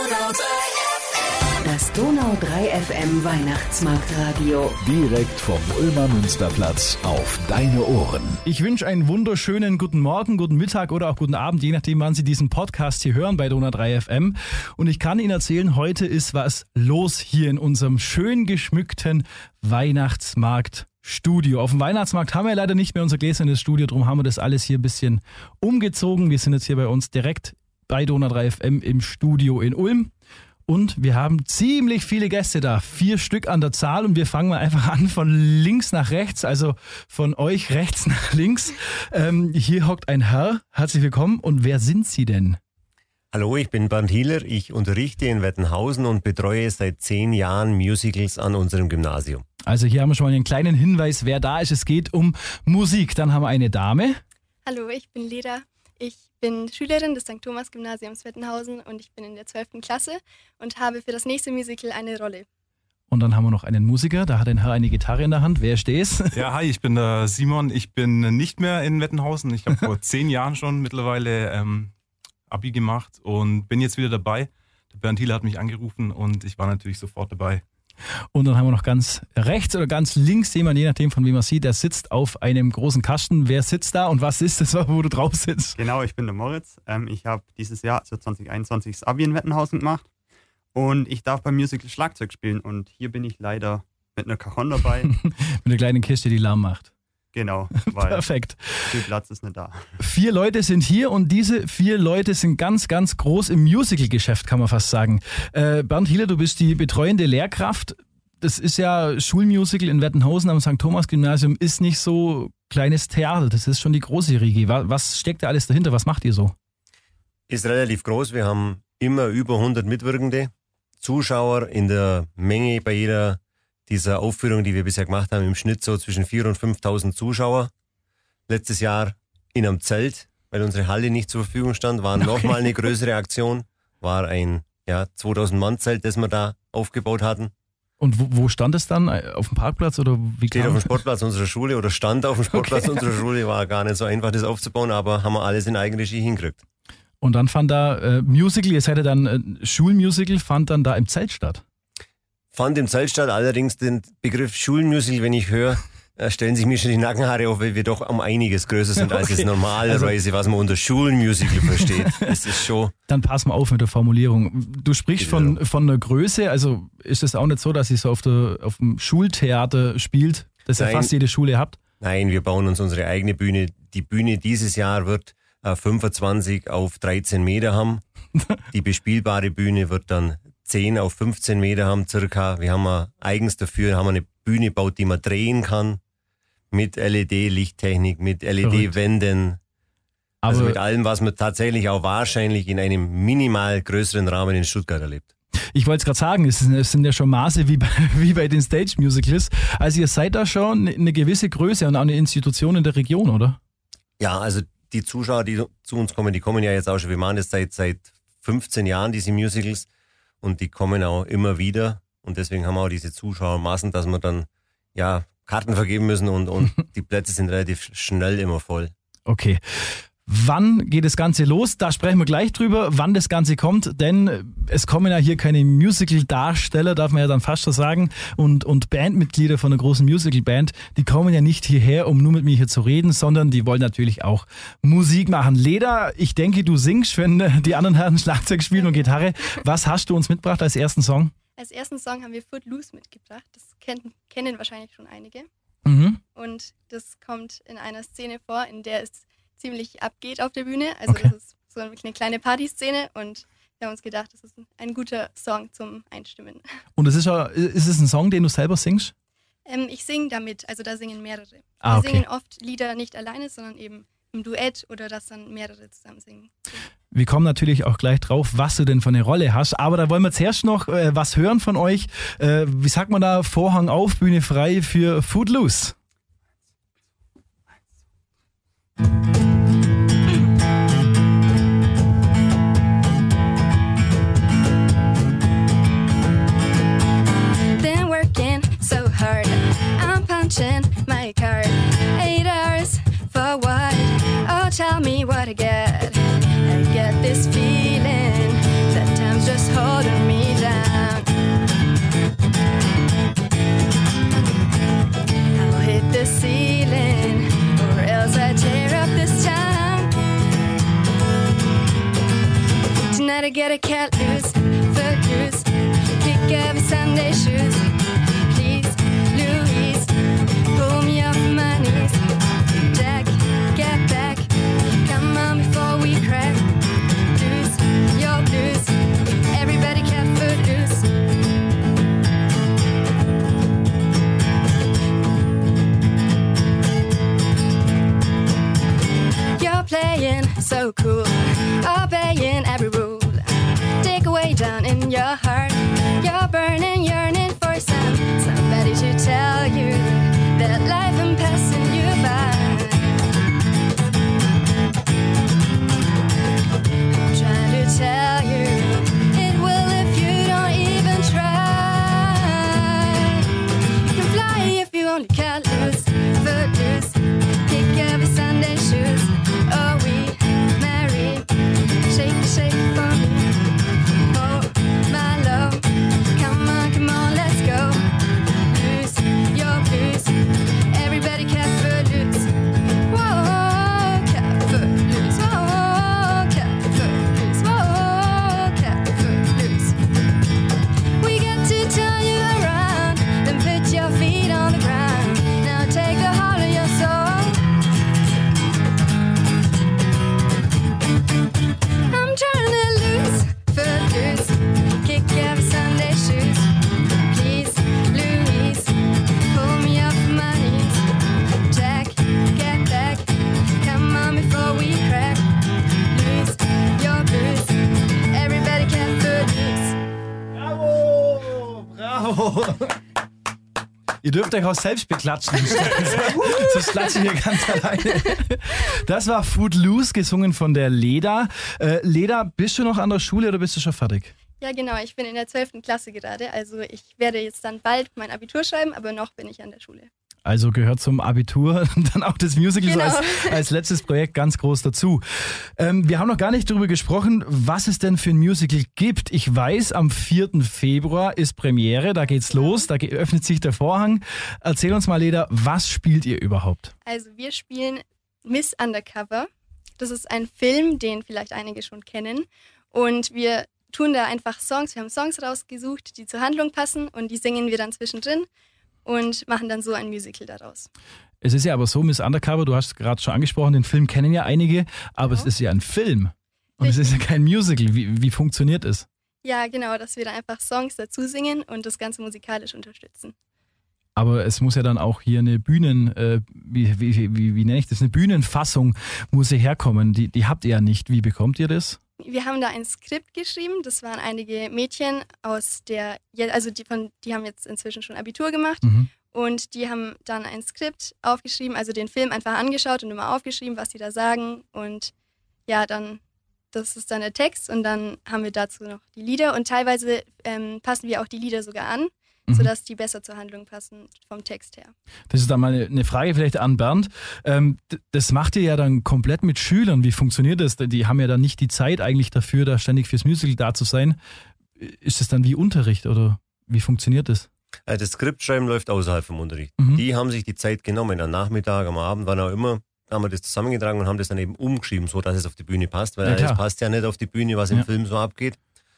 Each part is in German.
Das Donau 3 FM Weihnachtsmarktradio. Direkt vom Ulmer Münsterplatz auf deine Ohren. Ich wünsche einen wunderschönen guten Morgen, guten Mittag oder auch guten Abend, je nachdem, wann Sie diesen Podcast hier hören bei Donau 3 FM. Und ich kann Ihnen erzählen, heute ist was los hier in unserem schön geschmückten Weihnachtsmarktstudio. Auf dem Weihnachtsmarkt haben wir leider nicht mehr unser gläsernes Studio, darum haben wir das alles hier ein bisschen umgezogen. Wir sind jetzt hier bei uns direkt bei Donau 3 FM im Studio in Ulm. Und wir haben ziemlich viele Gäste da, 4 Stück an der Zahl, und wir fangen mal einfach an von links nach rechts, also von euch rechts nach links. Hier hockt ein Herr, herzlich willkommen. Und wer sind Sie denn? Hallo, ich bin Bernd Hieler, ich unterrichte in Wettenhausen und betreue seit 10 Jahren Musicals an unserem Gymnasium. Also hier haben wir schon mal einen kleinen Hinweis, wer da ist. Es geht um Musik. Dann haben wir eine Dame. Hallo, ich bin Leda. Ich bin Schülerin des St. Thomas Gymnasiums Wettenhausen und ich bin in der 12. Klasse und habe für das nächste Musical eine Rolle. Und dann haben wir noch einen Musiker, da hat ein Herr eine Gitarre in der Hand. Wer steht's? Ja, hi, ich bin der Simon. Ich bin nicht mehr in Wettenhausen. Ich habe vor 10 Jahren schon mittlerweile Abi gemacht und bin jetzt wieder dabei. Der Bernd Hieler hat mich angerufen und ich war natürlich sofort dabei. Und dann haben wir noch ganz rechts oder ganz links jemand, je nachdem von wem man sieht, der sitzt auf einem großen Kasten. Wer sitzt da und was ist das, wo du drauf sitzt? Genau, ich bin der Moritz. Ich habe dieses Jahr, also 2021, das Abi in Wettenhausen gemacht und ich darf beim Musical Schlagzeug spielen und hier bin ich leider mit einer Cajon dabei. Mit einer kleinen Kiste, die Lärm macht. Genau, weil Perfekt. viel Platz ist nicht da. 4 Leute sind hier und diese 4 Leute sind ganz, ganz groß im Musical-Geschäft, kann man fast sagen. Bernd Hieler, du bist die betreuende Lehrkraft. Das ist ja Schulmusical in Wettenhausen am St. Thomas Gymnasium, ist nicht so kleines Theater, das ist schon die große Riege. Was steckt da alles dahinter? Was macht ihr so? Ist relativ groß, wir haben immer über 100 Mitwirkende, Zuschauer in der Menge bei jeder dieser Aufführung, die wir bisher gemacht haben, im Schnitt so zwischen 4.000 und 5.000 Zuschauer. Letztes Jahr in einem Zelt, weil unsere Halle nicht zur Verfügung stand, war nochmal eine größere Aktion. War ein 2000-Mann-Zelt, das wir da aufgebaut hatten. Und wo stand es dann? Auf dem Parkplatz oder wie? Steht auf dem Sportplatz unserer Schule oder stand auf dem Sportplatz unserer Schule. War gar nicht so einfach, das aufzubauen, aber haben wir alles in Eigenregie hingekriegt. Und dann fand da Musical, ihr seid ja dann Schulmusical, fand dann da im Zelt statt? Fand im Zelt statt, allerdings den Begriff Schulmusical, wenn ich höre, stellen sich mir schon die Nackenhaare auf, weil wir doch um einiges größer sind, als es normalerweise, was man unter Schulmusical versteht. Das ist schon. Dann pass mal auf mit der Formulierung. Du sprichst von der Größe, also ist es auch nicht so, dass ihr so auf dem Schultheater spielt, das ja fast jede Schule habt? Nein, wir bauen uns unsere eigene Bühne. Die Bühne dieses Jahr wird 25 auf 13 Meter haben. Die bespielbare Bühne wird dann 10 auf 15 Meter haben circa. Wir haben eigens dafür eine Bühne gebaut, die man drehen kann. Mit LED-Lichttechnik, mit LED-Wänden. Also mit allem, was man tatsächlich auch wahrscheinlich in einem minimal größeren Rahmen in Stuttgart erlebt. Ich wollte es gerade sagen, es sind ja schon Maße wie bei den Stage-Musicals. Also ihr seid da schon eine gewisse Größe und auch eine Institution in der Region, oder? Ja, also die Zuschauer, die zu uns kommen, die kommen ja jetzt auch schon, wir machen das seit 15 Jahren, diese Musicals. Und die kommen auch immer wieder. Und deswegen haben wir auch diese Zuschauermassen, dass wir dann Karten vergeben müssen und die Plätze sind relativ schnell immer voll. Okay. Wann geht das Ganze los? Da sprechen wir gleich drüber, wann das Ganze kommt, denn es kommen ja hier keine Musical-Darsteller, darf man ja dann fast schon sagen, und Bandmitglieder von einer großen Musical-Band, die kommen ja nicht hierher, um nur mit mir hier zu reden, sondern die wollen natürlich auch Musik machen. Leda, ich denke, du singst, wenn die anderen Herren Schlagzeug spielen und Gitarre. Was hast du uns mitgebracht als ersten Song? Als ersten Song haben wir Footloose mitgebracht, das kennen wahrscheinlich schon einige. Mhm. Und das kommt in einer Szene vor, in der es ziemlich abgeht auf der Bühne. Also das ist so eine kleine Partyszene und wir haben uns gedacht, das ist ein guter Song zum Einstimmen. Und ist es ein Song, den du selber singst? Ich singe damit, also da singen mehrere. Wir singen oft Lieder nicht alleine, sondern eben im Duett oder dass dann mehrere zusammen singen. Wir kommen natürlich auch gleich drauf, was du denn für eine Rolle hast, aber da wollen wir zuerst noch was hören von euch. Wie sagt man da, Vorhang auf, Bühne frei für Footloose? Been working so hard, I'm punching my card. 8 hours for what? Oh, tell me what I get. I get this feeling that time's just holding night I get a cat loose, foot loose, kick every Sunday shoes. Please, Louise, pull me off my knees. Jack, get back, come on before we crack. Loose, your blues, everybody cat foot loose. You're playing so cool, obeying every rule. Dig away down in your heart. You're burning, yearning for somebody to tell you that life ain't passing you by. I'm trying to tell you it will if you don't even try. You can fly if you only cut loose, foot loose, kick every Sunday shoes. Oh, we marry, shake, shake for me. Oh, my love, come on, let's go. Loose your blues, everybody cat foot loose. Whoa, cat foot loose. Whoa, cat foot loose. Whoa, cat foot loose. We got to turn you around, then put your feet on the ground. Now take a hold of your soul. I'm trying to loose, foot loose, kick every Sunday shoes. Please, Louise, pull me up my knees. Jack, get back, come on before we crack. Loose your blues, everybody can foot loose. Bravo! Bravo! Ihr dürft euch auch selbst beklatschen. Sonst klatsche ich hier ganz alleine. Das war Footloose, gesungen von der Leda. Leda, bist du noch an der Schule oder bist du schon fertig? Ja, genau, ich bin in der 12. Klasse gerade. Also ich werde jetzt dann bald mein Abitur schreiben, aber noch bin ich an der Schule. Also gehört zum Abitur dann auch das Musical Genau. so als letztes Projekt ganz groß dazu. Wir haben noch gar nicht darüber gesprochen, was es denn für ein Musical gibt. Ich weiß, am 4. Februar ist Premiere, da geht's los, da öffnet sich der Vorhang. Erzähl uns mal, Leda, was spielt ihr überhaupt? Also wir spielen Miss Undercover. Das ist ein Film, den vielleicht einige schon kennen. Und wir tun da einfach Songs. Wir haben Songs rausgesucht, die zur Handlung passen und die singen wir dann zwischendrin und machen dann so ein Musical daraus. Es ist ja aber so, Miss Undercover, du hast es gerade schon angesprochen, den Film kennen ja einige, aber es ist ja ein Film und Richtig. es ist ja kein Musical. Wie funktioniert es? Ja, genau, dass wir da einfach Songs dazu singen und das Ganze musikalisch unterstützen. Aber es muss ja dann auch hier eine wie nenne ich das, eine Bühnenfassung muss hier herkommen. Die habt ihr ja nicht. Wie bekommt ihr das? Wir haben da ein Skript geschrieben, das waren einige Mädchen aus der, also die haben jetzt inzwischen schon Abitur gemacht und die haben dann ein Skript aufgeschrieben, also den Film einfach angeschaut und immer aufgeschrieben, was sie da sagen und ja, dann, das ist dann der Text und dann haben wir dazu noch die Lieder und teilweise passen wir auch die Lieder sogar an, sodass die besser zur Handlung passen vom Text her. Das ist dann mal eine Frage vielleicht an Bernd. Das macht ihr ja dann komplett mit Schülern. Wie funktioniert das? Die haben ja dann nicht die Zeit eigentlich dafür, da ständig fürs Musical da zu sein. Ist es dann wie Unterricht oder wie funktioniert das? Das Skriptschreiben läuft außerhalb vom Unterricht. Die haben sich die Zeit genommen, am Nachmittag, am Abend, wann auch immer, haben wir das zusammengetragen und haben das dann eben umgeschrieben, so dass es auf die Bühne passt, weil Ja, es passt ja nicht auf die Bühne, was im Film so abgeht.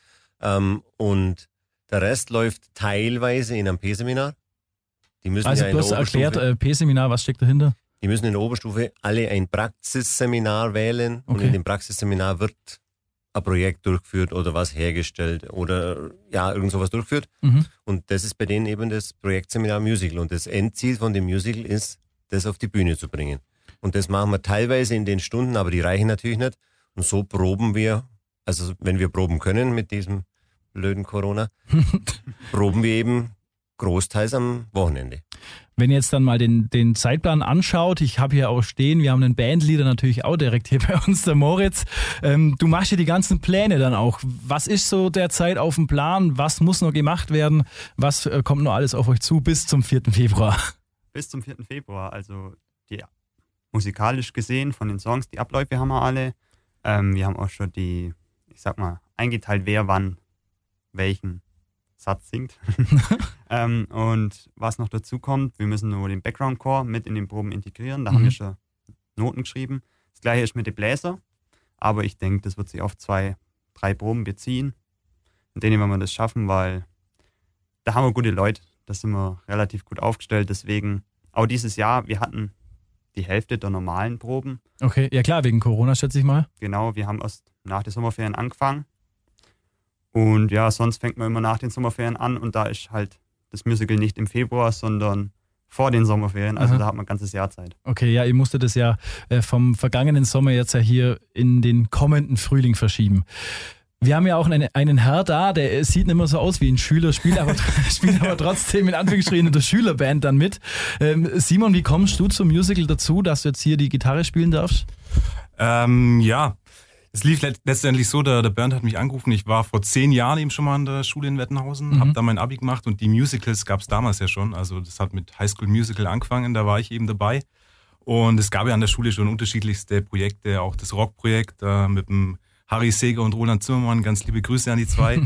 Und der Rest läuft teilweise in einem P-Seminar. Die müssen Also ja in der bloß Oberstufe, erklärt, P-Seminar, was steckt dahinter? die müssen in der Oberstufe alle ein Praxisseminar wählen und Okay. in dem Praxisseminar wird ein Projekt durchgeführt oder was hergestellt oder ja, irgend sowas durchgeführt. Und das ist bei denen eben das Projektseminar Musical. Und das Endziel von dem Musical ist, das auf die Bühne zu bringen. Und das machen wir teilweise in den Stunden, aber die reichen natürlich nicht. Und so proben wir, also wenn wir proben können mit diesem blöden Corona, proben wir eben großteils am Wochenende. Wenn ihr jetzt dann mal den Zeitplan anschaut, ich habe hier auch stehen, wir haben einen Bandleader natürlich auch direkt hier bei uns, der Moritz. Du machst ja die ganzen Pläne dann auch. Was ist so derzeit auf dem Plan? Was muss noch gemacht werden? Was kommt noch alles auf euch zu bis zum 4. Februar? Bis zum 4. Februar, also musikalisch gesehen von den Songs, die Abläufe haben wir alle. Wir haben auch schon eingeteilt, wer wann welchen Satz singt. Und was noch dazu kommt, wir müssen nur den Background-Chor mit in den Proben integrieren. Da haben wir schon Noten geschrieben. Das gleiche ist mit den Bläser. Aber ich denke, das wird sich auf 2 3 Proben beziehen, in denen wir das schaffen, weil da haben wir gute Leute, da sind wir relativ gut aufgestellt. Deswegen auch dieses Jahr, wir hatten die Hälfte der normalen Proben. Okay, ja klar, wegen Corona schätze ich mal. Genau, wir haben erst nach den Sommerferien angefangen. Und ja, sonst fängt man immer nach den Sommerferien an und da ist halt das Musical nicht im Februar, sondern vor den Sommerferien. Also da hat man ein ganzes Jahr Zeit. Okay, ja, ihr musstet das ja vom vergangenen Sommer jetzt ja hier in den kommenden Frühling verschieben. Wir haben ja auch einen Herr da, der sieht nicht mehr so aus wie ein Schüler, spielt aber trotzdem in Anführungsstrichen in der Schülerband dann mit. Simon, wie kommst du zum Musical dazu, dass du jetzt hier die Gitarre spielen darfst? Ja, es lief letztendlich so, der Bernd hat mich angerufen, ich war vor 10 Jahren eben schon mal an der Schule in Wettenhausen, habe da mein Abi gemacht und die Musicals gab es damals ja schon, also das hat mit High School Musical angefangen, da war ich eben dabei und es gab ja an der Schule schon unterschiedlichste Projekte, auch das Rockprojekt mit dem Harry Seeger und Roland Zimmermann, ganz liebe Grüße an die zwei.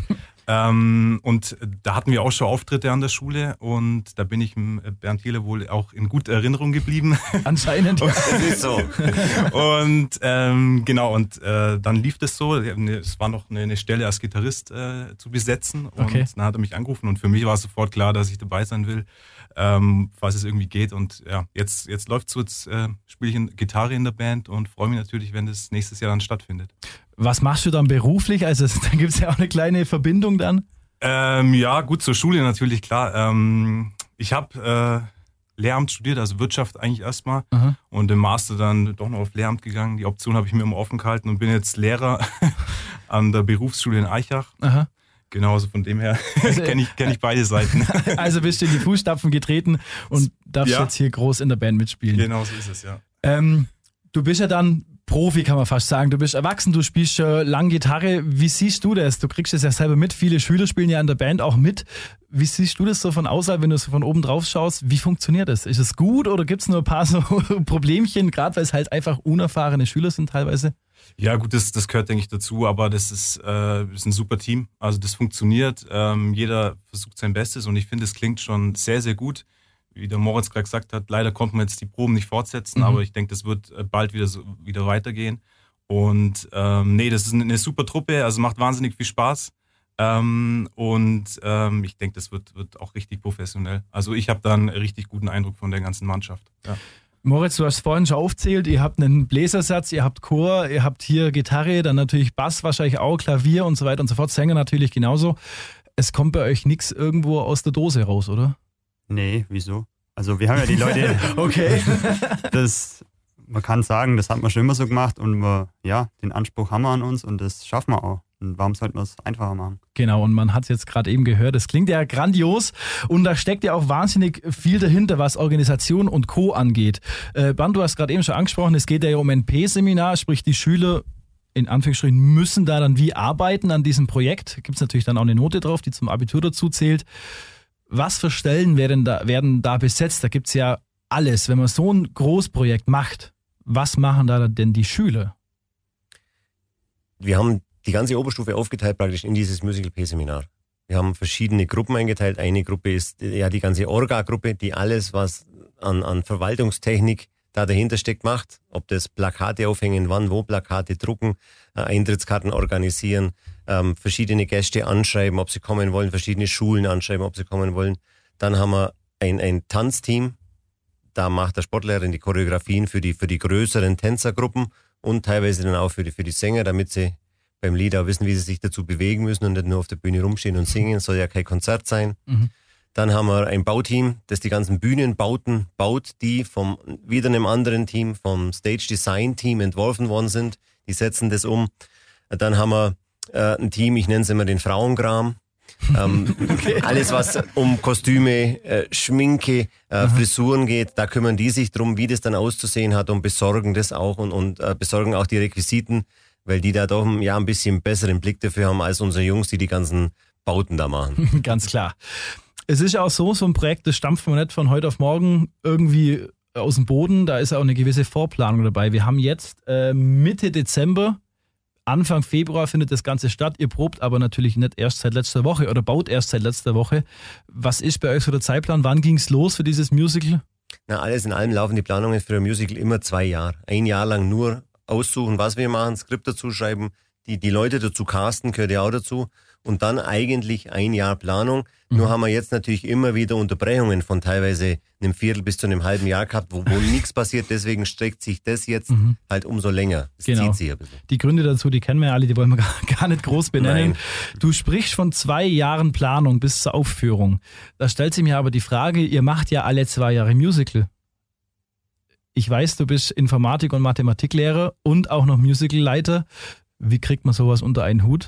Und da hatten wir auch schon Auftritte an der Schule und da bin ich Bernd Thiele wohl auch in guter Erinnerung geblieben. Anscheinend, ja. Das ist so. Und genau, und dann lief das so, es war noch eine Stelle als Gitarrist zu besetzen und dann hat er mich angerufen und für mich war sofort klar, dass ich dabei sein will, falls es irgendwie geht und ja, jetzt läuft's so, jetzt spiele ich Gitarre in der Band und freue mich natürlich, wenn das nächstes Jahr dann stattfindet. Was machst du dann beruflich? Also da gibt es ja auch eine kleine Verbindung dann. Ja, gut, zur Schule natürlich, klar. Ich habe Lehramt studiert, also Wirtschaft eigentlich erstmal und im Master dann doch noch auf Lehramt gegangen. Die Option habe ich mir immer offen gehalten und bin jetzt Lehrer an der Berufsschule in Aichach. Aha. Genau, also von dem her kenn ich beide Seiten. Also bist du in die Fußstapfen getreten und darfst jetzt hier groß in der Band mitspielen. Genau, so ist es, ja. Du bist ja dann Profi, kann man fast sagen. Du bist erwachsen, du spielst schon lange Gitarre. Wie siehst du das? Du kriegst das ja selber mit. Viele Schüler spielen ja in der Band auch mit. Wie siehst du das so von außerhalb, wenn du so von oben drauf schaust? Wie funktioniert das? Ist es gut oder gibt es nur ein paar so Problemchen, gerade weil es halt einfach unerfahrene Schüler sind teilweise? Ja gut, das gehört, denke ich, dazu, aber das ist ein super Team. Also das funktioniert. Jeder versucht sein Bestes und ich finde, es klingt schon sehr, sehr gut. Wie der Moritz gerade gesagt hat, leider konnten wir jetzt die Proben nicht fortsetzen, aber ich denke, das wird bald wieder weitergehen. Und das ist eine super Truppe, also macht wahnsinnig viel Spaß. Ich denke, das wird auch richtig professionell. Also ich habe da einen richtig guten Eindruck von der ganzen Mannschaft. Ja. Moritz, du hast vorhin schon aufgezählt, ihr habt einen Bläsersatz, ihr habt Chor, ihr habt hier Gitarre, dann natürlich Bass wahrscheinlich auch, Klavier und so weiter und so fort, Sänger natürlich genauso. Es kommt bei euch nichts irgendwo aus der Dose raus, oder? Nee, wieso? Also wir haben ja die Leute, okay. Man kann sagen, das hat man schon immer so gemacht und den Anspruch haben wir an uns und das schaffen wir auch. Und warum sollten wir es einfacher machen? Genau, und man hat es jetzt gerade eben gehört, das klingt ja grandios und da steckt ja auch wahnsinnig viel dahinter, was Organisation und Co. angeht. Bernd, du hast gerade eben schon angesprochen, es geht ja um ein P-Seminar, sprich die Schüler in Anführungsstrichen müssen da dann wie arbeiten an diesem Projekt. Gibt es natürlich dann auch eine Note drauf, die zum Abitur dazu zählt. Was für Stellen werden da besetzt? Da gibt es ja alles. Wenn man so ein Großprojekt macht, was machen da denn die Schüler? Wir haben die ganze Oberstufe aufgeteilt praktisch in dieses Musical P-Seminar. Wir haben verschiedene Gruppen eingeteilt. Eine Gruppe ist ja die ganze Orga-Gruppe, die alles, was an Verwaltungstechnik da dahinter steckt, macht. Ob das Plakate aufhängen, wann, wo Plakate drucken, Eintrittskarten organisieren, verschiedene Gäste anschreiben, ob sie kommen wollen, verschiedene Schulen anschreiben, ob sie kommen wollen. Dann haben wir ein Tanzteam, da macht der Sportlehrerin die Choreografien für die größeren Tänzergruppen und teilweise dann auch für die Sänger, damit sie beim Lied auch wissen, wie sie sich dazu bewegen müssen und nicht nur auf der Bühne rumstehen und singen. Es soll ja kein Konzert sein. Dann haben wir ein Bauteam, das die ganzen Bühnenbauten baut, die vom wieder einem anderen Team, vom Stage Design Team entworfen worden sind. Die setzen das um. Dann haben wir ein Team, ich nenne es immer den Frauengram. Alles, was um Kostüme, Schminke, Frisuren geht, da kümmern die sich drum, wie das dann auszusehen hat und besorgen das auch und besorgen auch die Requisiten, weil die da doch ein bisschen besseren Blick dafür haben als unsere Jungs, die ganzen Bauten da machen. Ganz klar. Es ist ja auch so ein Projekt, das stampft man nicht von heute auf morgen irgendwie aus dem Boden. Da ist auch eine gewisse Vorplanung dabei. Wir haben jetzt Mitte Dezember, Anfang Februar findet das Ganze statt. Ihr probt aber natürlich nicht erst seit letzter Woche oder baut erst seit letzter Woche. Was ist bei euch so der Zeitplan? Wann ging es los für dieses Musical? Na, alles in allem laufen die Planungen für ein Musical immer 2 Jahre. 1 Jahr lang nur aussuchen, was wir machen, Skript dazu schreiben, die Leute dazu casten, gehört ja auch dazu. Und dann eigentlich ein Jahr Planung. Nur haben wir jetzt natürlich immer wieder Unterbrechungen von teilweise einem Viertel bis zu einem halben Jahr gehabt, wo nichts passiert. Deswegen streckt sich das jetzt halt umso länger. Es zieht sich ein bisschen. Die Gründe dazu, die kennen wir ja alle, die wollen wir gar nicht groß benennen. Nein. Du sprichst von 2 Jahren Planung bis zur Aufführung. Da stellt sich mir aber die Frage, ihr macht ja alle 2 Jahre Musical. Ich weiß, du bist Informatik- und Mathematiklehrer und auch noch Musicalleiter. Wie kriegt man sowas unter einen Hut?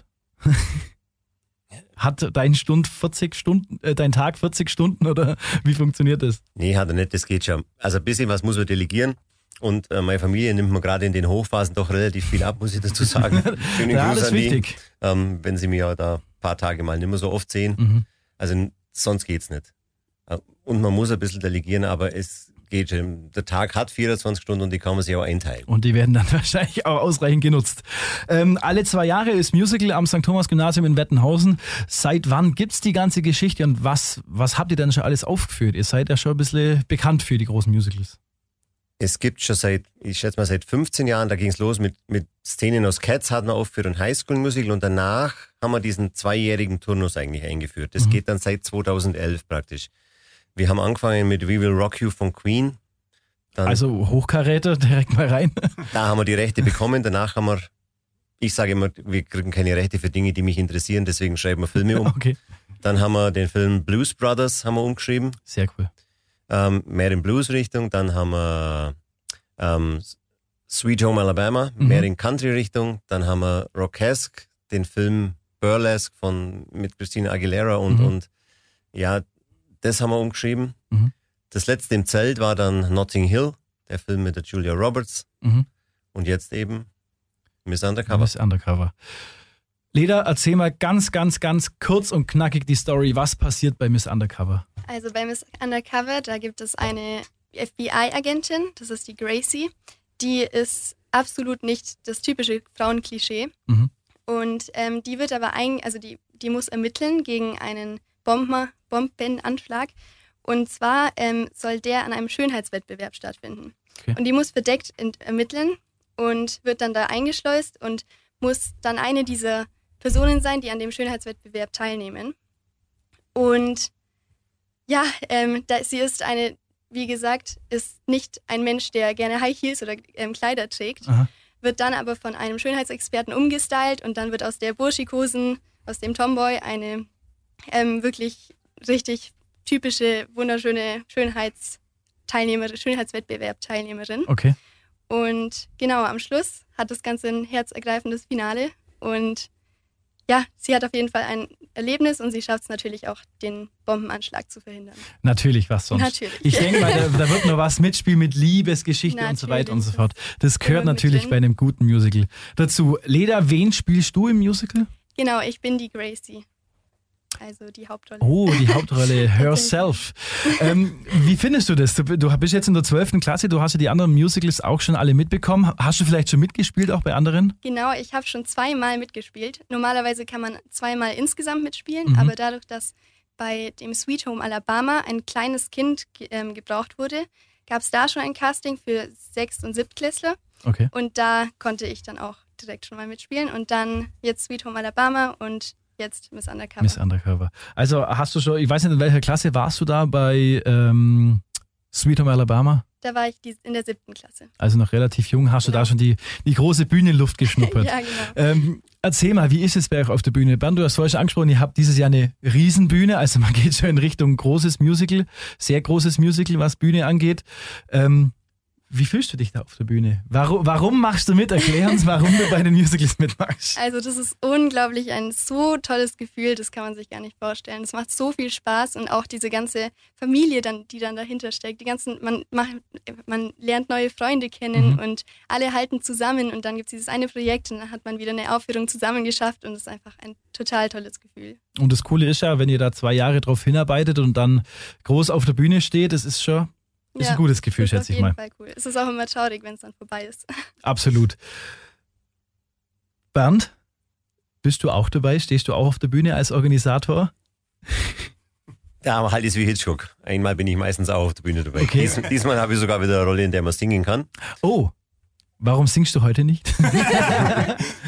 Hat dein Tag 40 Stunden oder wie funktioniert das? Nee, hat er nicht, das geht schon. Also ein bisschen was muss man delegieren. Und meine Familie nimmt mir gerade in den Hochphasen doch relativ viel ab, muss ich dazu sagen. Schönen Ja, Gruß das ist an die, wichtig. wenn sie mich ja da ein paar Tage mal nicht mehr so oft sehen. Also sonst geht's nicht. Und man muss ein bisschen delegieren, aber es geht schon. Der Tag hat 24 Stunden und die kann man sich auch einteilen. Und die werden dann wahrscheinlich auch ausreichend genutzt. Alle 2 Jahre ist Musical am St. Thomas Gymnasium in Wettenhausen. Seit wann gibt's die ganze Geschichte und was habt ihr denn schon alles aufgeführt? Ihr seid ja schon ein bisschen bekannt für die großen Musicals. Es gibt schon seit 15 Jahren, da ging es los mit Szenen aus Cats, hatten wir aufgeführt und Highschool-Musical und danach haben wir diesen 2-jährigen Turnus eigentlich eingeführt. Das geht dann seit 2011 praktisch. Wir haben angefangen mit We Will Rock You von Queen. Dann, Also Hochkaräter, direkt mal rein. da haben wir die Rechte bekommen, danach haben wir, ich sage immer, wir kriegen keine Rechte für Dinge, die mich interessieren, deswegen schreiben wir Filme um. Okay, Dann haben wir den Film Blues Brothers haben wir umgeschrieben. sehr cool. Mehr in Blues-Richtung, dann haben wir Sweet Home Alabama, mehr in Country-Richtung, dann haben wir Rockesque, den Film Burlesque mit Christina Aguilera und ja, das haben wir umgeschrieben. Das letzte im Zelt war dann Notting Hill, der Film mit der Julia Roberts und jetzt eben Miss Undercover. Miss Undercover. Leda, erzähl mal ganz, ganz, ganz kurz und knackig die Story. Was passiert bei Miss Undercover? Also bei Miss Undercover, da gibt es eine FBI-Agentin, das ist die Gracie. Die ist absolut nicht das typische Frauenklischee. Und die wird aber die muss ermitteln gegen einen Bombenanschlag. Und zwar soll der an einem Schönheitswettbewerb stattfinden. Okay. Und die muss verdeckt ermitteln und wird dann da eingeschleust und muss dann eine dieser Personen sein, die an dem Schönheitswettbewerb teilnehmen. Und ja, sie ist wie gesagt, ist nicht ein Mensch, der gerne High Heels oder Kleider trägt, wird dann aber von einem Schönheitsexperten umgestylt und dann wird aus der Burschikosen, aus dem Tomboy eine wirklich richtig typische, wunderschöne Schönheitswettbewerb-Teilnehmerin. Okay. Und genau, am Schluss hat das Ganze ein herzergreifendes Finale und ja, sie hat auf jeden Fall ein Erlebnis und sie schafft es natürlich auch, den Bombenanschlag zu verhindern. Natürlich, was sonst? Natürlich. Ich denke mal, da wird noch was mitspielen mit Liebesgeschichte und so weiter und so fort. Das gehört natürlich bei einem guten Musical dazu. Leda, wen spielst du im Musical? Genau, ich bin die Gracie. Also die Hauptrolle. Oh, die Hauptrolle, Herself. Wie findest du das? Du bist jetzt in der 12. Klasse, du hast ja die anderen Musicals auch schon alle mitbekommen. Hast du vielleicht schon mitgespielt, auch bei anderen? Genau, ich habe schon 2-mal mitgespielt. Normalerweise kann man 2-mal insgesamt mitspielen, aber dadurch, dass bei dem Sweet Home Alabama ein kleines Kind gebraucht wurde, gab es da schon ein Casting für 6- und 7-Klässler. Okay. Und da konnte ich dann auch direkt schon mal mitspielen. Und dann jetzt Sweet Home Alabama und jetzt Miss Undercover. Miss Undercover. Also hast du schon, ich weiß nicht, in welcher Klasse warst du da bei Sweet Home Alabama? Da war ich in der 7. Klasse. Also noch relativ jung. Hast du da schon die große Bühnenluft geschnuppert? Ja, genau. Erzähl mal, wie ist es bei euch auf der Bühne? Bernd, du hast vorhin schon angesprochen, ihr habt dieses Jahr eine Riesenbühne, also man geht schon in Richtung großes Musical, sehr großes Musical, was Bühne angeht. Wie fühlst du dich da auf der Bühne? Warum machst du mit? Erklär uns, warum du bei den Musicals mitmachst. Also das ist unglaublich ein so tolles Gefühl, das kann man sich gar nicht vorstellen. Es macht so viel Spaß und auch diese ganze Familie, die dann dahinter steckt. Man lernt neue Freunde kennen und alle halten zusammen und dann gibt es dieses eine Projekt und dann hat man wieder eine Aufführung zusammen geschafft und es ist einfach ein total tolles Gefühl. Und das Coole ist ja, wenn ihr da 2 Jahre drauf hinarbeitet und dann groß auf der Bühne steht, das ist schon... Ist ein gutes Gefühl, schätze ich mal. Auf jeden Fall cool. Es ist auch immer traurig, wenn es dann vorbei ist. Absolut. Bernd, bist du auch dabei? Stehst du auch auf der Bühne als Organisator? Ja, aber halt ist wie Hitchcock. Einmal bin ich meistens auch auf der Bühne dabei. Okay. Diesmal habe ich sogar wieder eine Rolle, in der man singen kann. Oh, warum singst du heute nicht? Es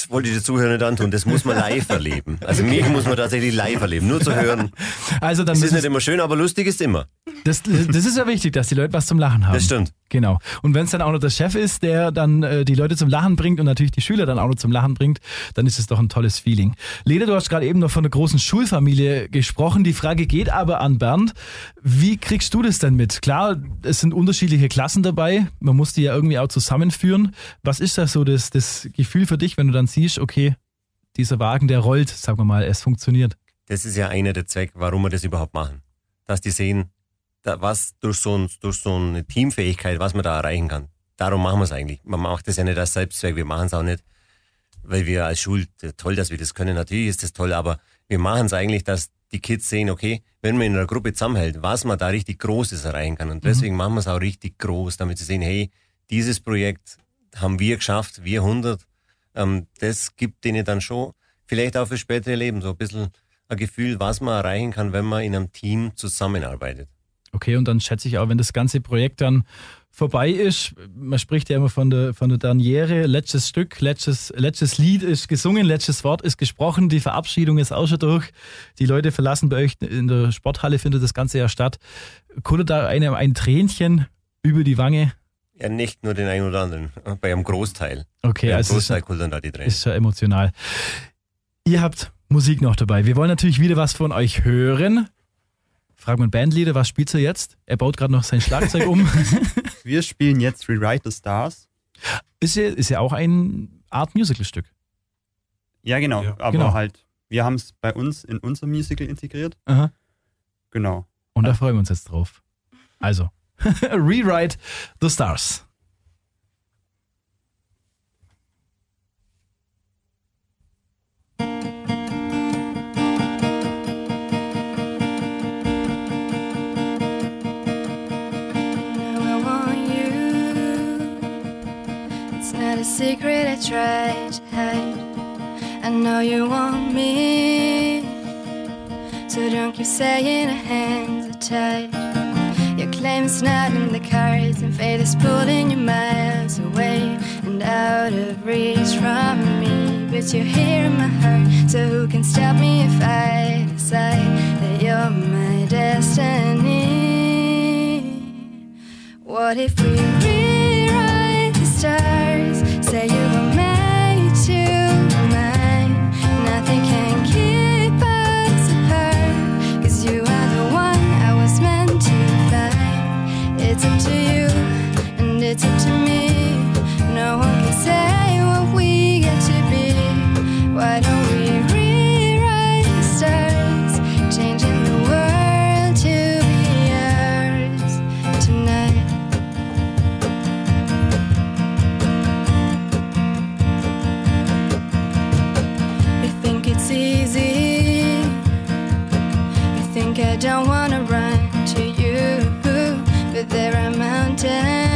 das wollte ich den Zuhörern nicht antun, das muss man live erleben. Also mich muss man tatsächlich live erleben, nur zu hören. Also dann Es ist nicht immer schön, aber lustig ist immer. das ist ja wichtig, dass die Leute was zum Lachen haben. Das stimmt. Genau. Und wenn es dann auch noch der Chef ist, der dann die Leute zum Lachen bringt und natürlich die Schüler dann auch noch zum Lachen bringt, dann ist es doch ein tolles Feeling. Leda, du hast gerade eben noch von einer großen Schulfamilie gesprochen. Die Frage geht aber an Bernd. Wie kriegst du das denn mit? Klar, es sind unterschiedliche Klassen dabei. Man muss die ja irgendwie auch zusammenführen. Was ist das so das Gefühl für dich, wenn du dann siehst, okay, dieser Wagen, der rollt, sagen wir mal, es funktioniert? Das ist ja einer der Zwecke, warum wir das überhaupt machen. Dass die sehen, was durch so eine Teamfähigkeit, was man da erreichen kann. Darum machen wir es eigentlich. Man macht das ja nicht als Selbstzweck, wir machen es auch nicht, weil wir als Schule, toll, dass wir das können, natürlich ist das toll, aber wir machen es eigentlich, dass die Kids sehen, okay, wenn man in einer Gruppe zusammenhält, was man da richtig Großes erreichen kann. Und deswegen machen wir es auch richtig groß, damit sie sehen, hey, dieses Projekt haben wir geschafft, wir 100. Das gibt denen dann schon, vielleicht auch für spätere Leben, so ein bisschen ein Gefühl, was man erreichen kann, wenn man in einem Team zusammenarbeitet. Okay, und dann schätze ich auch, wenn das ganze Projekt dann vorbei ist, man spricht ja immer von der Derniere, letztes Stück, letztes Lied ist gesungen, letztes Wort ist gesprochen, die Verabschiedung ist auch schon durch, die Leute verlassen bei euch in der Sporthalle, findet das Ganze ja statt. Kullert da einem ein Tränchen über die Wange? Ja, nicht nur den einen oder anderen, bei einem Großteil. Okay, bei einem also Großteil kullern da die Tränen. ist ja emotional. Ihr habt Musik noch dabei. Wir wollen natürlich wieder was von euch hören. Fragt man Bandleader, was spielt ihr jetzt? Er baut gerade noch sein Schlagzeug um. Wir spielen jetzt Rewrite the Stars. Ist ja auch eine Art Musical-Stück. Ja, genau. Ja. Aber Genau. halt, wir haben es bei uns in unser Musical integriert. Aha. Genau. Und da freuen wir uns jetzt drauf. Also, Rewrite the Stars. Now I want you. It's not a secret I try to hide. I know you want me, so don't keep saying our hands are tied. Your claim is not in the cards, and fate is pulling you miles away and out of reach from me. But you're here in my heart, so who can stop me if I decide that you're my destiny? What if we rewrite the stars? Say you were made to mine. Nothing can keep us apart, 'cause you are the one I was meant to find. It's up to you and it's up to me. No one can say what we get to be. Why don't we rewrite the stars, changing the world to be ours tonight? You think it's easy, you think I don't wanna run to you, but there are mountains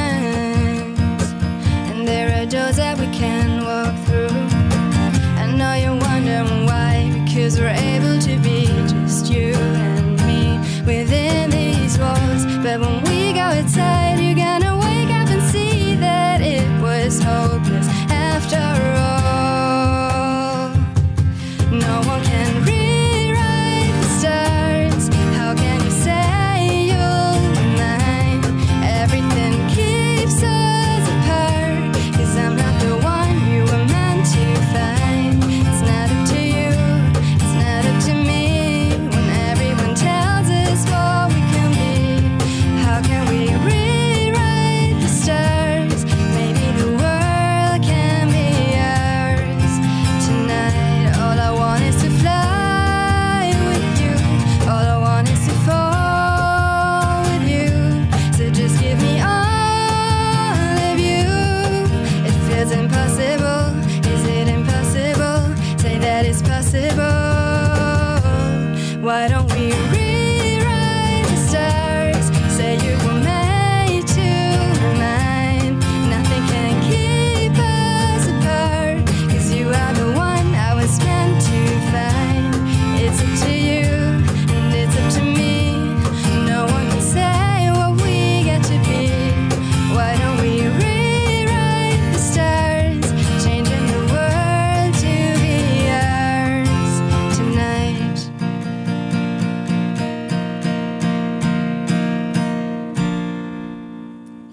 and there are doors that we can walk through. I know you're wondering why, because we're able to be just you and me within these walls. But when we go outside, you're gonna wake up and see that it was hopeless after all. No one can rewrite the stars. How can you say you'll be mine? Everything keeps us apart, 'cause I'm not the one you were meant to find. It's not up to you, it's not up to me. When everyone tells us what we can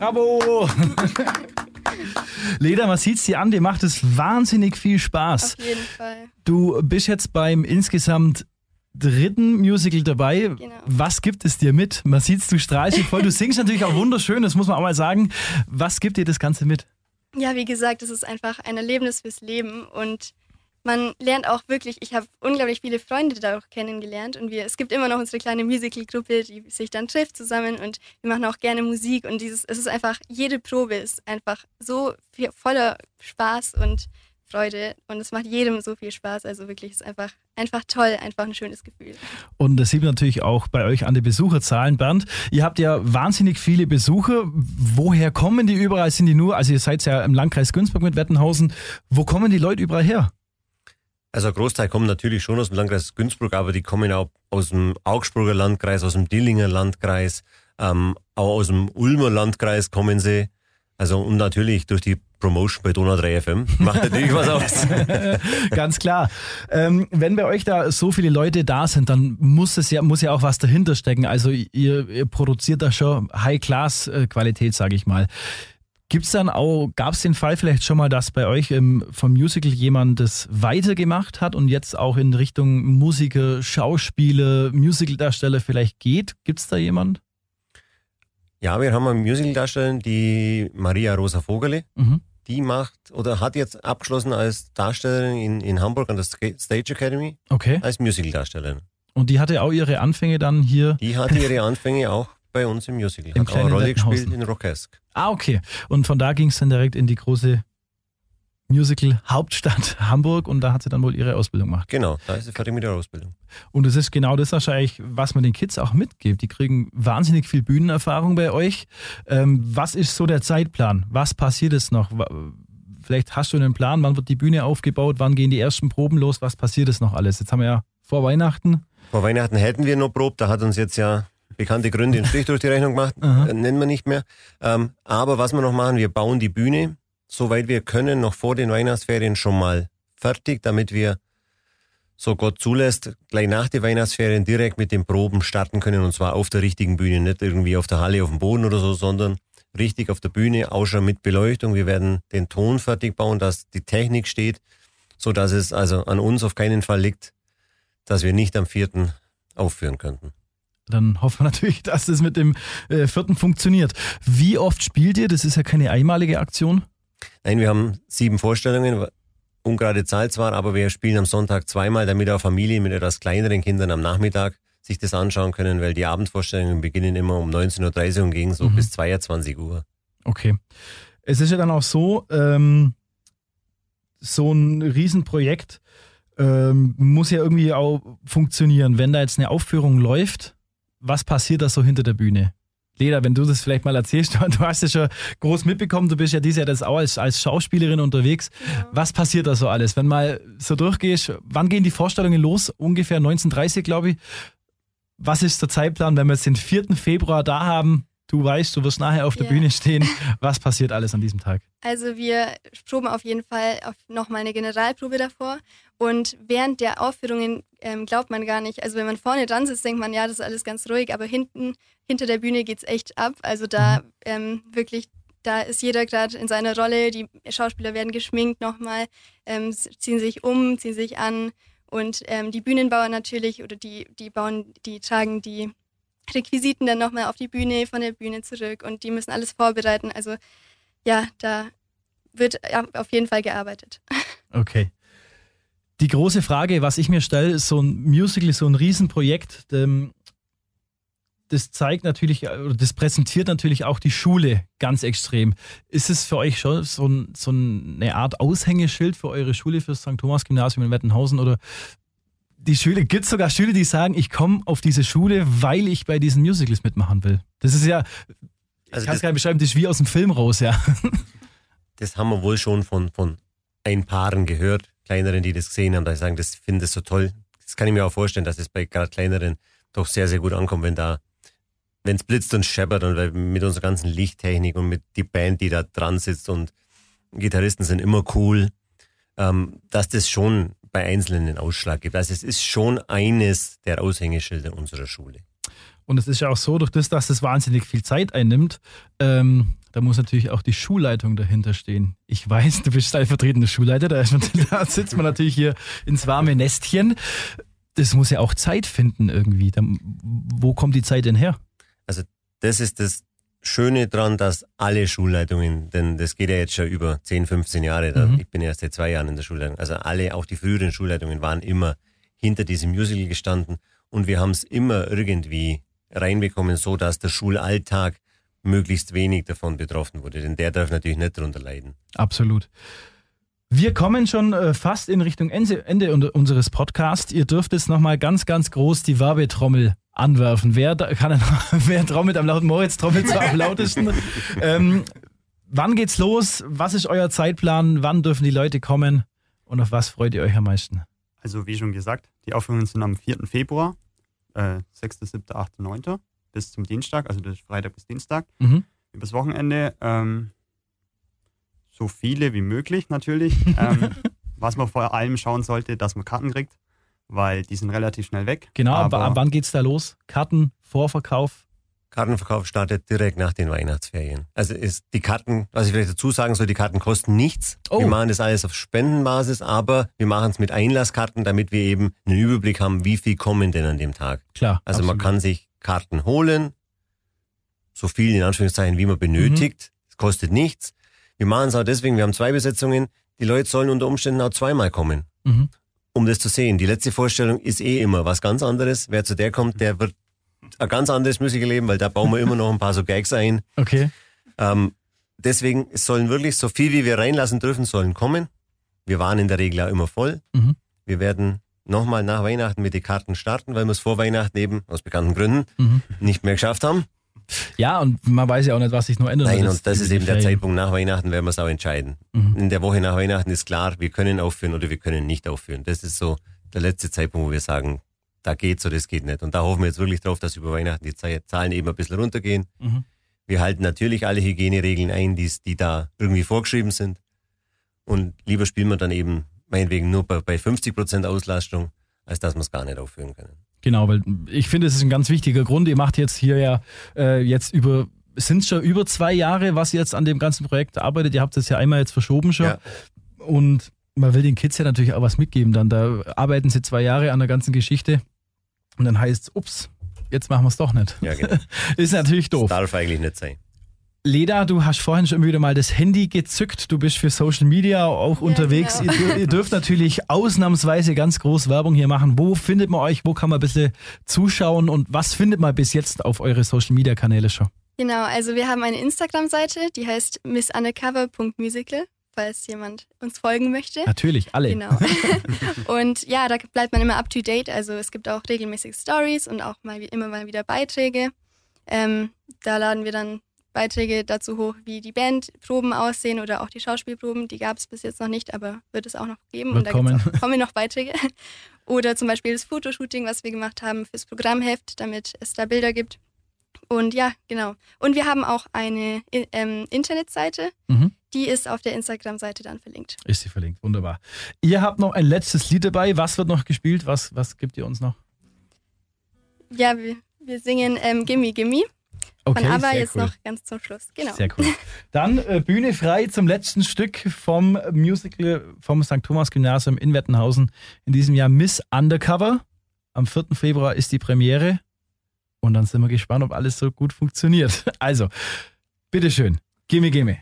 Bravo! Leda, man sieht's dir an, dir macht es wahnsinnig viel Spaß. Auf jeden Fall. Du bist jetzt beim insgesamt 3. Musical dabei. Genau. Was gibt es dir mit? Man sieht's, du strahlst dich voll. Du singst natürlich auch wunderschön, das muss man auch mal sagen. Was gibt dir das Ganze mit? Ja, wie gesagt, es ist einfach ein Erlebnis fürs Leben und man lernt auch wirklich, ich habe unglaublich viele Freunde dadurch kennengelernt und es gibt immer noch unsere kleine Musical-Gruppe, die sich dann trifft zusammen und wir machen auch gerne Musik und es ist einfach, jede Probe ist einfach so voller Spaß und Freude und es macht jedem so viel Spaß, also wirklich, es ist einfach toll, einfach ein schönes Gefühl. Und das sieht man natürlich auch bei euch an den Besucherzahlen, Bernd. Ihr habt ja wahnsinnig viele Besucher. Woher kommen die überall? Sind die nur, also ihr seid ja im Landkreis Günzburg mit Wettenhausen, wo kommen die Leute überall her? Also ein Großteil kommen natürlich schon aus dem Landkreis Günzburg, aber die kommen auch aus dem Augsburger Landkreis, aus dem Dillinger Landkreis, auch aus dem Ulmer Landkreis kommen sie. Also und natürlich durch die Promotion bei Donau 3 FM macht natürlich was aus. Ganz klar. Wenn bei euch da so viele Leute da sind, dann muss ja auch was dahinter stecken. Also ihr produziert da schon High-Class-Qualität, sage ich mal. Gab es den Fall vielleicht schon mal, dass bei euch vom Musical jemand das weitergemacht hat und jetzt auch in Richtung Musiker, Schauspieler, Musicaldarsteller vielleicht geht? Gibt es da jemand? Ja, wir haben eine Musicaldarstellerin, die Maria Rosa Vogerle. Die macht oder hat jetzt abgeschlossen als Darstellerin in Hamburg an der Stage Academy. Okay. Als Musicaldarstellerin. Und die hatte auch ihre Anfänge dann hier? Die hatte ihre Anfänge auch bei uns im Musical. Im hat auch eine Rolle Wettenhausen. gespielt in Rockesque. Ah, okay. Und von da ging es dann direkt in die große Musical-Hauptstadt Hamburg und da hat sie dann wohl ihre Ausbildung gemacht. Genau, da ist sie fertig mit der Ausbildung. Und es ist genau das wahrscheinlich, was man den Kids auch mitgibt. Die kriegen wahnsinnig viel Bühnenerfahrung bei euch. Was ist so der Zeitplan? Was passiert jetzt noch? Vielleicht hast du einen Plan, wann wird die Bühne aufgebaut, wann gehen die ersten Proben los, was passiert jetzt noch alles? Jetzt haben wir ja vor Weihnachten. Vor Weihnachten hätten wir noch probt, da hat uns jetzt ja bekannte Gründe einen Strich durch die Rechnung gemacht, nennen wir nicht mehr. Aber was wir noch machen, wir bauen die Bühne, soweit wir können, noch vor den Weihnachtsferien schon mal fertig, damit wir, so Gott zulässt, gleich nach den Weihnachtsferien direkt mit den Proben starten können und zwar auf der richtigen Bühne, nicht irgendwie auf der Halle, auf dem Boden oder so, sondern richtig auf der Bühne, auch schon mit Beleuchtung. Wir werden den Ton fertig bauen, dass die Technik steht, so dass es also an uns auf keinen Fall liegt, dass wir nicht am 4. aufführen könnten. Dann hoffen wir natürlich, dass das mit dem 4. funktioniert. Wie oft spielt ihr? Das ist ja keine einmalige Aktion. Nein, wir haben 7 Vorstellungen, ungerade Zahl zwar, aber wir spielen am Sonntag zweimal, damit auch Familien mit etwas kleineren Kindern am Nachmittag sich das anschauen können, weil die Abendvorstellungen beginnen immer um 19.30 Uhr und gehen so bis 22 Uhr. Okay. Es ist ja dann auch so, so ein Riesenprojekt muss ja irgendwie auch funktionieren. Wenn da jetzt eine Aufführung läuft, was passiert da so hinter der Bühne? Leda, wenn du das vielleicht mal erzählst, du hast es schon groß mitbekommen, du bist ja dieses Jahr das auch als Schauspielerin unterwegs. Ja. Was passiert da so alles? Wenn mal so durchgehst, wann gehen die Vorstellungen los? Ungefähr 19.30 glaube ich. Was ist der Zeitplan, wenn wir jetzt den 4. Februar da haben? Du weißt, du wirst nachher auf der Bühne stehen. Was passiert alles an diesem Tag? Also wir proben auf jeden Fall nochmal eine Generalprobe davor. Und während der Aufführungen glaubt man gar nicht, also wenn man vorne dran sitzt, denkt man, ja, das ist alles ganz ruhig, aber hinter der Bühne geht's echt ab. Also da wirklich, da ist jeder gerade in seiner Rolle, die Schauspieler werden geschminkt nochmal, ziehen sich um, ziehen sich an und die Bühnenbauer natürlich oder die tragen die Requisiten dann nochmal auf die Bühne, von der Bühne zurück und die müssen alles vorbereiten. Also ja, da wird auf jeden Fall gearbeitet. Okay. Die große Frage, was ich mir stelle, ist so ein Musical, so ein Riesenprojekt, das zeigt natürlich, oder das präsentiert natürlich auch die Schule ganz extrem. Ist es für euch schon so eine Art Aushängeschild für eure Schule, für das St. Thomas Gymnasium in Wettenhausen oder die Schüler, gibt es sogar Schüler, die sagen, ich komme auf diese Schule, weil ich bei diesen Musicals mitmachen will. Das ist ja, also ich kann es gar nicht beschreiben, das ist wie aus dem Film raus, ja. Das haben wir wohl schon von ein Paaren gehört, kleineren, die das gesehen haben, die sagen, das finden das so toll. Das kann ich mir auch vorstellen, dass es bei gerade kleineren doch sehr, sehr gut ankommt, wenn es blitzt und scheppert und mit unserer ganzen Lichttechnik und mit die Band, die da dran sitzt und Gitarristen sind immer cool, dass das schon bei Einzelnen einen Ausschlag gibt. Also es ist schon eines der Aushängeschilder unserer Schule. Und es ist ja auch so, durch das, dass es wahnsinnig viel Zeit einnimmt, da muss natürlich auch die Schulleitung dahinter stehen. Ich weiß, du bist stellvertretender Schulleiter, da sitzt man natürlich hier ins warme Nestchen. Das muss ja auch Zeit finden irgendwie. Wo kommt die Zeit denn her? Also das ist das Schöne dran, dass alle Schulleitungen, denn das geht ja jetzt schon über 10, 15 Jahre, ich bin erst seit 2 Jahren in der Schulleitung, also alle, auch die früheren Schulleitungen waren immer hinter diesem Musical gestanden und wir haben es immer irgendwie reinbekommen, so dass der Schulalltag möglichst wenig davon betroffen wurde, denn der darf natürlich nicht darunter leiden. Absolut. Wir kommen schon fast in Richtung Ende unseres Podcasts. Ihr dürft jetzt nochmal ganz, ganz groß die Werbetrommel anwerfen. Wer trommelt am lauten? Moritz trommelt zwar am lautesten. Wann geht's los? Was ist euer Zeitplan? Wann dürfen die Leute kommen? Und auf was freut ihr euch am meisten? Also wie schon gesagt, die Aufführungen sind am 4. Februar, 6., 7., 8., 9. bis zum Dienstag, also das ist Freitag bis Dienstag. Übers Wochenende so viele wie möglich natürlich. Was man vor allem schauen sollte, dass man Karten kriegt, weil die sind relativ schnell weg. Genau, aber wann geht's da los? Karten, Vorverkauf? Kartenverkauf startet direkt nach den Weihnachtsferien. Also ist die Karten, was ich vielleicht dazu sagen soll, die Karten kosten nichts. Wir machen das alles auf Spendenbasis, aber wir machen es mit Einlasskarten, damit wir eben einen Überblick haben, wie viel kommen denn an dem Tag. Klar. Also absolut. man kann sich Karten holen, so viel in Anführungszeichen, wie man benötigt. Es kostet nichts. Wir machen es auch deswegen, wir haben 2 Besetzungen. Die Leute sollen unter Umständen auch 2-mal kommen, um das zu sehen. Die letzte Vorstellung ist immer was ganz anderes. Wer zu der kommt, der wird ein ganz anderes Musical leben, weil da bauen wir immer noch ein paar so Gags ein. Okay. Deswegen, es sollen wirklich so viel, wie wir reinlassen dürfen, sollen kommen. Wir waren in der Regel auch immer voll. Wir werden nochmal nach Weihnachten mit den Karten starten, weil wir es vor Weihnachten eben, aus bekannten Gründen, nicht mehr geschafft haben. Ja, und man weiß ja auch nicht, was sich noch ändert. Nein, und das ist eben der Zeitpunkt nach Weihnachten, werden wir es auch entscheiden. In der Woche nach Weihnachten ist klar, wir können aufführen oder wir können nicht aufführen. Das ist so der letzte Zeitpunkt, wo wir sagen, da geht's oder das geht nicht. Und da hoffen wir jetzt wirklich drauf, dass über Weihnachten die Zahlen eben ein bisschen runtergehen. Wir halten natürlich alle Hygieneregeln ein, die da irgendwie vorgeschrieben sind. Und lieber spielen wir dann eben meinetwegen nur bei 50% Auslastung, als dass wir es gar nicht aufführen können. Genau, weil ich finde, es ist ein ganz wichtiger Grund. Ihr macht jetzt hier ja sind es schon über 2 Jahre, was ihr jetzt an dem ganzen Projekt arbeitet. Ihr habt es ja einmal jetzt verschoben schon. Ja. Und man will den Kids ja natürlich auch was mitgeben. Dann da arbeiten sie 2 Jahre an der ganzen Geschichte und dann heißt es, ups, jetzt machen wir es doch nicht. Ja, genau. Ist natürlich doof. Das darf eigentlich nicht sein. Leda, du hast vorhin schon wieder mal das Handy gezückt. Du bist für Social Media auch unterwegs. Genau. Ihr dürft natürlich ausnahmsweise ganz groß Werbung hier machen. Wo findet man euch? Wo kann man ein bisschen zuschauen? Und was findet man bis jetzt auf eure Social Media Kanäle schon? Genau, also wir haben eine Instagram-Seite, die heißt missundercover.musical, falls jemand uns folgen möchte. Natürlich, alle. Genau. Und ja, da bleibt man immer up to date. Also es gibt auch regelmäßig Stories und auch immer mal wieder Beiträge. Da laden wir dann Beiträge dazu hoch, wie die Bandproben aussehen oder auch die Schauspielproben. Die gab es bis jetzt noch nicht, aber wird es auch noch geben. Wird und da kommen noch Beiträge. Oder zum Beispiel das Fotoshooting, was wir gemacht haben fürs Programmheft, damit es da Bilder gibt. Und ja, genau. Und wir haben auch eine Internetseite, die ist auf der Instagram-Seite dann verlinkt. Ist sie verlinkt, wunderbar. Ihr habt noch ein letztes Lied dabei. Was wird noch gespielt? Was gibt ihr uns noch? Ja, wir singen Gimme Gimme. Okay, von ABBA sehr jetzt cool. noch ganz zum Schluss. Genau. Sehr cool. Dann Bühne frei zum letzten Stück vom Musical vom St. Thomas Gymnasium in Wettenhausen. In diesem Jahr Miss Undercover. Am 4. Februar ist die Premiere. Und dann sind wir gespannt, ob alles so gut funktioniert. Also, bitteschön. Gimme, gimme.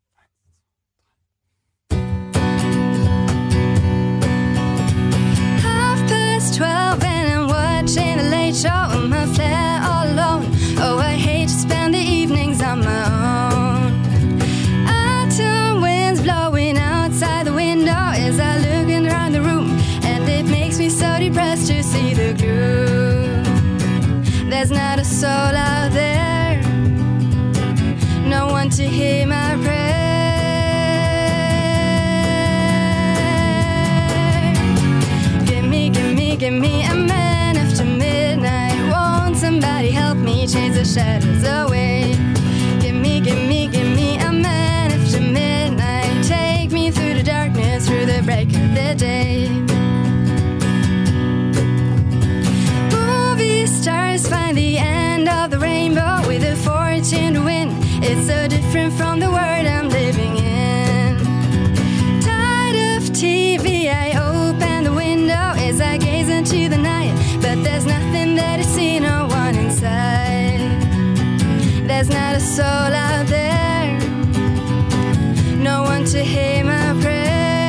Half-past 12 and I'm watching a late show on my flat all alone. Oh, I hate to spend the evenings on my own. Autumn winds blowing outside the window as I look around the room, and it makes me so depressed to see the gloom. There's not a soul out there, no one to hear my prayer. Give me a man after midnight. Won't somebody help me chase the shadows away? Give me a man after midnight. Take me through the darkness, through the break of the day. Movie stars find the end different from the world I'm living in. Tired of TV, I open the window as I gaze into the night, but there's nothing that I see, no one inside. There's not a soul out there, no one to hear my prayer.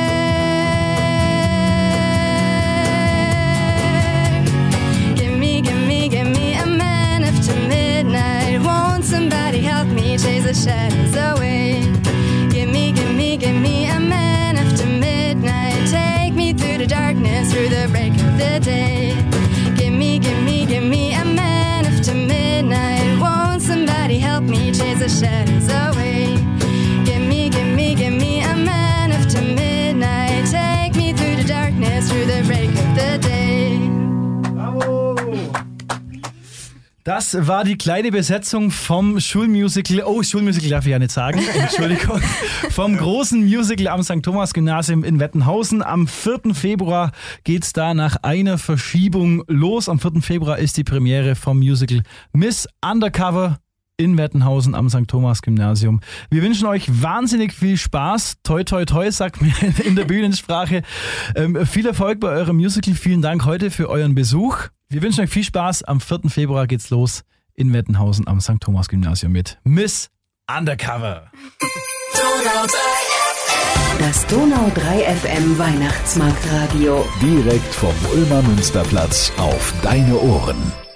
Give me a man after midnight. Won't somebody help me chase the shadows away? Give me a man after midnight. Take me through the darkness, through the break of the day. Give me a man after midnight. Won't somebody help me chase the shadows away? Give me a man after midnight. Take me through the darkness, through the break of the day. Das war die kleine Besetzung vom Schulmusical, Schulmusical darf ich ja nicht sagen, Entschuldigung, vom großen Musical am St. Thomas Gymnasium in Wettenhausen. Am 4. Februar geht's da nach einer Verschiebung los. Am 4. Februar ist die Premiere vom Musical Miss Undercover in Wettenhausen am St. Thomas Gymnasium. Wir wünschen euch wahnsinnig viel Spaß. Toi, toi, toi, sagt mir in der Bühnensprache. Viel Erfolg bei eurem Musical. Vielen Dank heute für euren Besuch. Wir wünschen euch viel Spaß. Am 4. Februar geht's los in Wettenhausen am St. Thomas Gymnasium mit Miss Undercover. Das Donau 3 FM Weihnachtsmarktradio. Direkt vom Ulmer Münsterplatz auf deine Ohren.